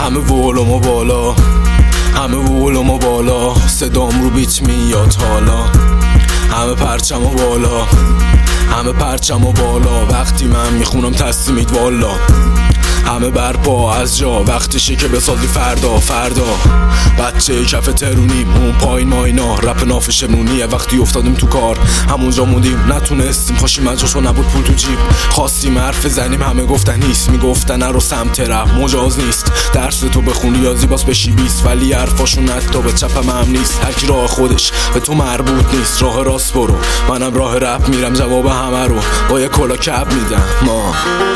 همه ولوم و بالا، همه ولوم و بالا، صدام رو بیت میاد حالا. همه پرچم و بالا، همه پرچم و بالا، وقتی من میخونم تصمیمید والا. همه برپا از جا، وقتشه که بسازی فردا. بچه کف ترونیم، اون پایین ماینا، رپ ناف شمرونیه. وقتی افتادیم تو کار همونجا موندیم، نتونستیم پاشیم از جاشو، نبود پول تو جیب. خواستیم حرف زنیم همه گفتن نیست، میگفتن نرو سمت رپ مجاز نیست. درس تو بخون ریاضی باز بشی 20، ولی حرفاشون حتی به چپم هم نیست. هرکی راه خودش به تو مربوط نیست، راه راست برو، منم راه رپ میرم، جواب همه رو با یه کلا کپ میدم. ما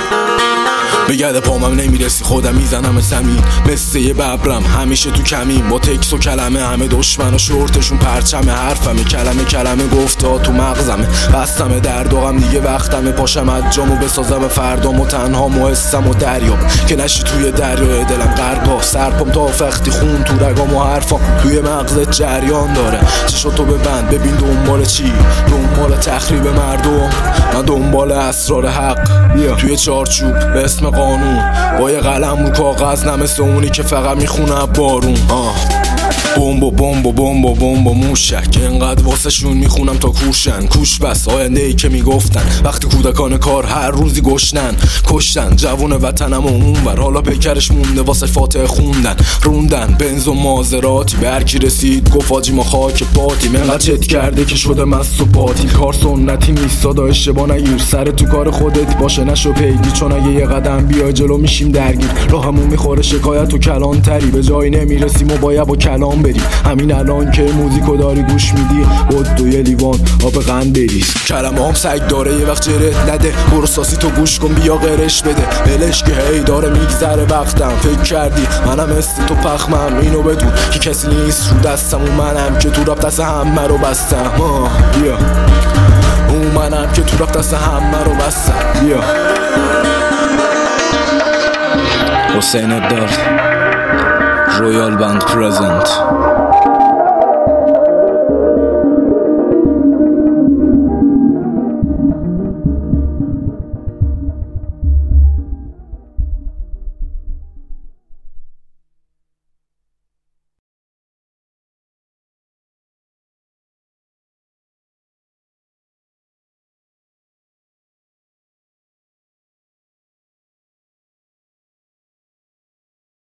به گرد پامم نمیرسی، خودم میزنم زمین مثل یه ببرم، همیشه تو کمین با تکس و کلمه. همه دشمن و شورتشون پرچمه، حرفمه کلمه گفتا تو مغزمه. بستمه در دوغم دیگه وقتمه، پاشم از جامو بسازم فردام و تنها حسم و دریاب که نشی توی دریای دلم غرقا. سرپام تا فختی خون تو رگام و حرفام توی مغزت جریان داره. چشو تو ببند ببین دنبال چی، دنبال تخریب مردم، من دنبال اسرار حق توی چارچوب به اسم قانون. با یه قلم رو کاغذ، نه مثل اونی که فقط میخونه بارون. بمب و بمب و بمب و بمب و موشک، اینقدر واسه شون میخونم تا کوشن. کوش بس آینده ای که میگفتن، وقتی کودکان کار هر روزی گشنن. کشتن جوون وطنم و اونور، حالا پیکرش مونده واسه فاتحه خوندن. روندن بنز و مازراتی، به هرکی رسید گفت آجی ما خاک پاتیم. اینقدر چت کرده که شده مست و پاتی، کار سنتی نیست دادا اشتباه نگیر. سر تو کار خودت باشه نشو پیگیر، چون اگه یه قدم بیای جلو میشیم درگیر. راهمون میخوره شکایت و کلان تری، به جایی نمیرسیم و باید با کلام بریم. همین الان که موزیکو داری گوش میدی، بود دو یه لیوان آب قند بریز. کلمه هم سگ داره یه وقت جرت نده، برو ساسی تو گوش کن بیا غرش بده. بلش که هی داره میگذره وقتم، فکر کردی منم مثل تو پخمم، اینو بدون که کسی نیست رو دستم. اون منم که تو رفت دست همه رو بستم. بیا اون منم که تو رفت دست همه رو بستم. بیا حسین ابدال رویال بند پرزنت.